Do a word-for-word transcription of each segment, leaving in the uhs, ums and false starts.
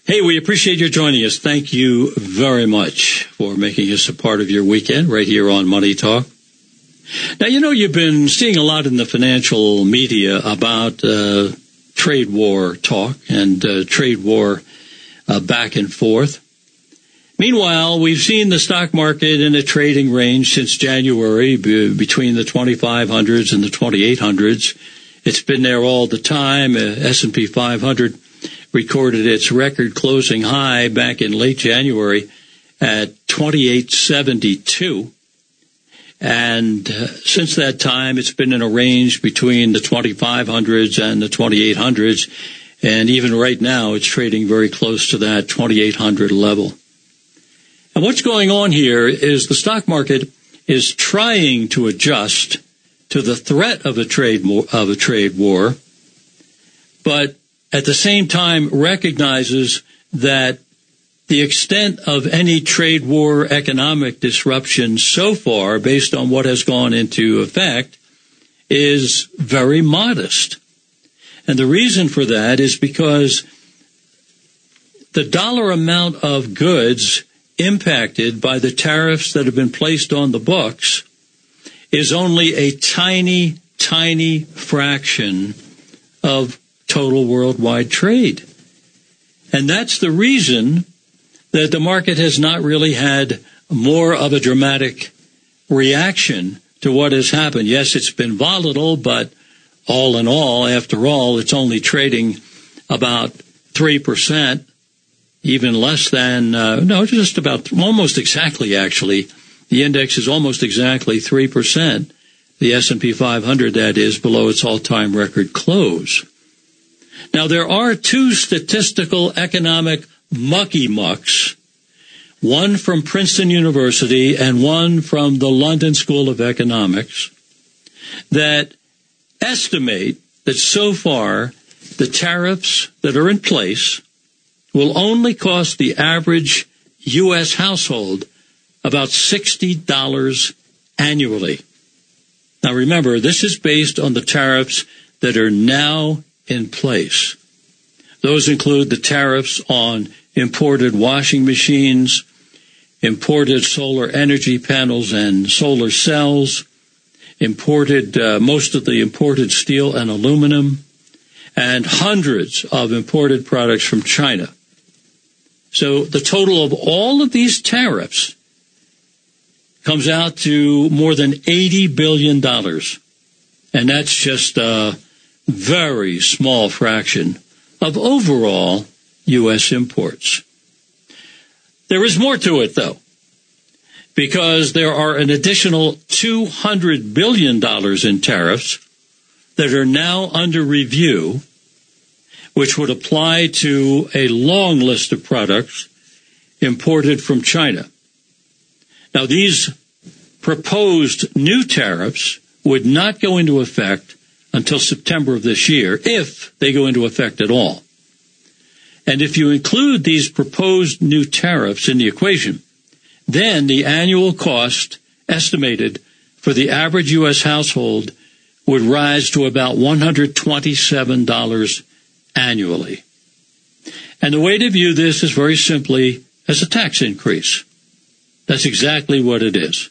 Hey, we appreciate your joining us. Thank you very much for making us a part of your weekend right here on Money Talk. Now, you know, you've been seeing a lot in the financial media about uh, trade war talk and uh, trade war uh, back and forth. Meanwhile, we've seen the stock market in a trading range since January b- between the twenty-five hundreds and the twenty-eight hundreds. It's been there all the time. Uh, S and P five hundred recorded its record closing high back in late January at twenty-eight seventy-two. And uh, since that time, it's been in a range between the twenty-five hundreds and the twenty-eight hundreds. And even right now, it's trading very close to that twenty-eight hundred level. And what's going on here is the stock market is trying to adjust to the threat of a trade of a trade war, but at the same time recognizes that the extent of any trade war economic disruption so far, based on what has gone into effect, is very modest. And the reason for that is because the dollar amount of goods impacted by the tariffs that have been placed on the books is only a tiny, tiny fraction of total worldwide trade. And that's the reason that the market has not really had more of a dramatic reaction to what has happened. Yes, it's been volatile, but all in all, after all, it's only trading about three percent, even less than, uh, no, just about, almost exactly, actually. The index is almost exactly three percent. The S and P five hundred, that is, below its all-time record close. Now, there are two statistical economic mucky-mucks, one from Princeton University and one from the London School of Economics, that estimate that so far the tariffs that are in place will only cost the average U S household about sixty dollars annually. Now, remember, this is based on the tariffs that are now in place. Those include the tariffs on imported washing machines, imported solar energy panels and solar cells, imported, uh, most of the imported steel and aluminum, and hundreds of imported products from China. So the total of all of these tariffs comes out to more than eighty billion dollars. And that's just a very small fraction of overall U S imports. There is more to it, though, because there are an additional two hundred billion dollars in tariffs that are now under review, which would apply to a long list of products imported from China. Now, these proposed new tariffs would not go into effect until September of this year, if they go into effect at all. And if you include these proposed new tariffs in the equation, then the annual cost estimated for the average U S household would rise to about one hundred twenty-seven dollars annually. And the way to view this is very simply as a tax increase. That's exactly what it is.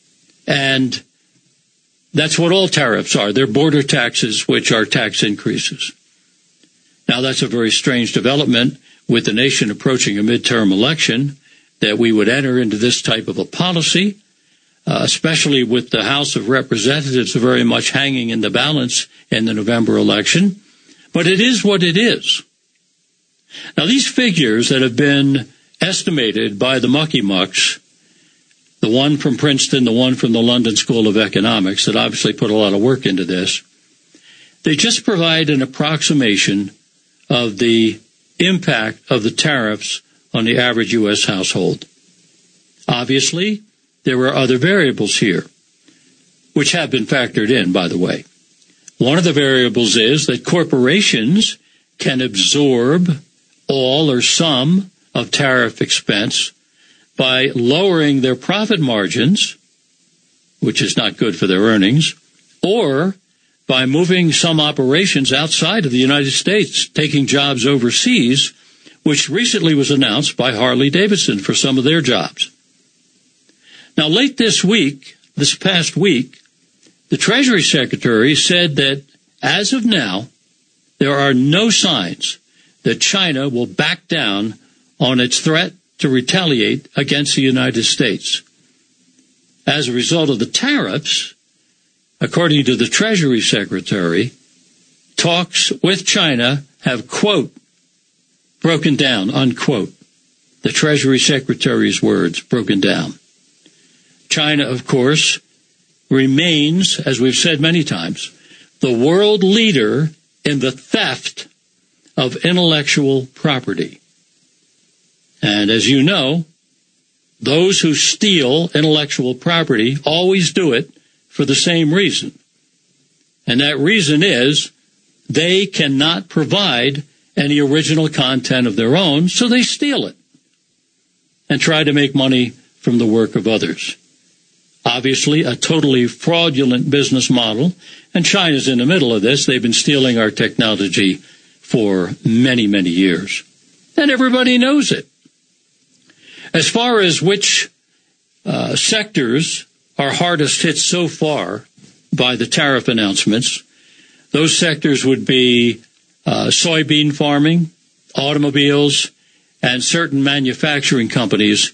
And that's what all tariffs are. They're border taxes, which are tax increases. Now, that's a very strange development with the nation approaching a midterm election, that we would enter into this type of a policy, uh, especially with the House of Representatives very much hanging in the balance in the November election. But it is what it is. Now, these figures that have been estimated by the mucky mucks, the one from Princeton, the one from the London School of Economics, that obviously put a lot of work into this, they just provide an approximation of the impact of the tariffs on the average U S household. Obviously, there are other variables here, which have been factored in, by the way. One of the variables is that corporations can absorb all or some of tariff expense by lowering their profit margins, which is not good for their earnings, or by moving some operations outside of the United States, taking jobs overseas, which recently was announced by Harley-Davidson for some of their jobs. Now, late this week, this past week, the Treasury Secretary said that as of now, there are no signs that China will back down on its threat to retaliate against the United States. As a result of the tariffs, according to the Treasury Secretary, talks with China have, quote, broken down, unquote. The Treasury Secretary's words, broken down. China, of course, remains, as we've said many times, the world leader in the theft of intellectual property. And as you know, those who steal intellectual property always do it for the same reason. And that reason is they cannot provide any original content of their own, so they steal it and try to make money from the work of others. Obviously, a totally fraudulent business model, and China's in the middle of this. They've been stealing our technology for many, many years. And everybody knows it. As far as which uh, sectors are hardest hit so far by the tariff announcements, those sectors would be uh, soybean farming, automobiles, and certain manufacturing companies,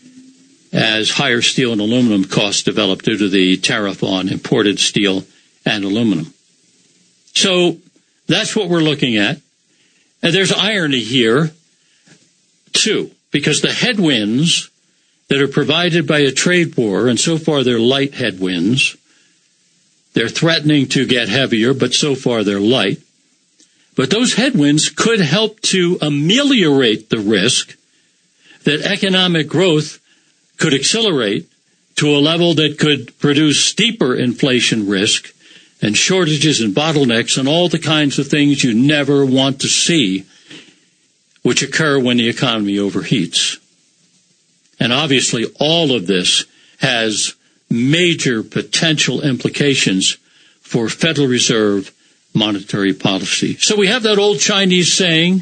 as higher steel and aluminum costs develop due to the tariff on imported steel and aluminum. So that's what we're looking at. And there's irony here, too, because the headwinds that are provided by a trade war, and so far they're light headwinds, they're threatening to get heavier, but so far they're light. But those headwinds could help to ameliorate the risk that economic growth could accelerate to a level that could produce steeper inflation risk and shortages and bottlenecks and all the kinds of things you never want to see, which occur when the economy overheats. And obviously all of this has major potential implications for Federal Reserve monetary policy. So we have that old Chinese saying,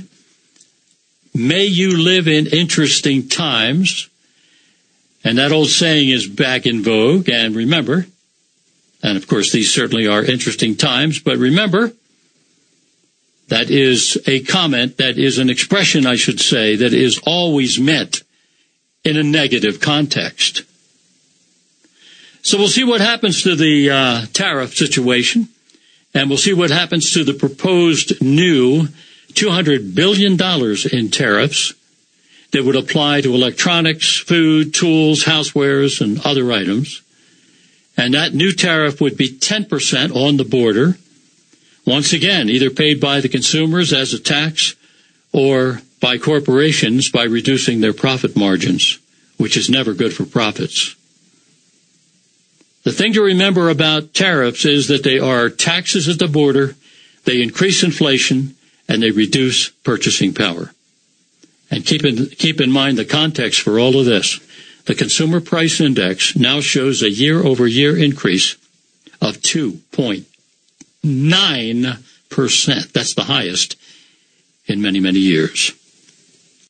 may you live in interesting times. And that old saying is back in vogue. And remember, and of course these certainly are interesting times, but remember, that is a comment, that is an expression, I should say, that is always meant in a negative context. So we'll see what happens to the uh, tariff situation, and we'll see what happens to the proposed new two hundred billion dollars in tariffs that would apply to electronics, food, tools, housewares, and other items. And that new tariff would be ten percent on the border, once again, either paid by the consumers as a tax or by corporations by reducing their profit margins, which is never good for profits. The thing to remember about tariffs is that they are taxes at the border, they increase inflation, and they reduce purchasing power. And keep in, keep in mind the context for all of this. The Consumer Price Index now shows a year-over-year increase of two point nine percent. That's the highest in many, many years.